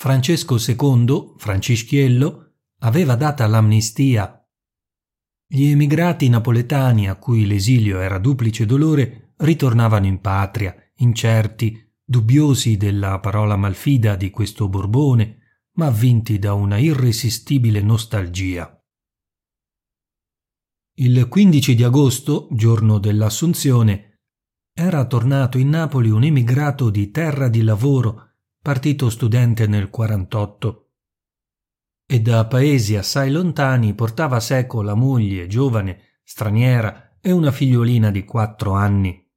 Francesco II, Francischiello, aveva data l'amnistia. Gli emigrati napoletani a cui l'esilio era duplice dolore ritornavano in patria, incerti, dubbiosi della parola malfida di questo Borbone, ma avvinti da una irresistibile nostalgia. Il 15 di agosto, giorno dell'Assunzione, era tornato in Napoli un emigrato di terra di lavoro, partito studente nel 48, e da paesi assai lontani portava a seco la moglie giovane, straniera e una figliolina di 4 anni.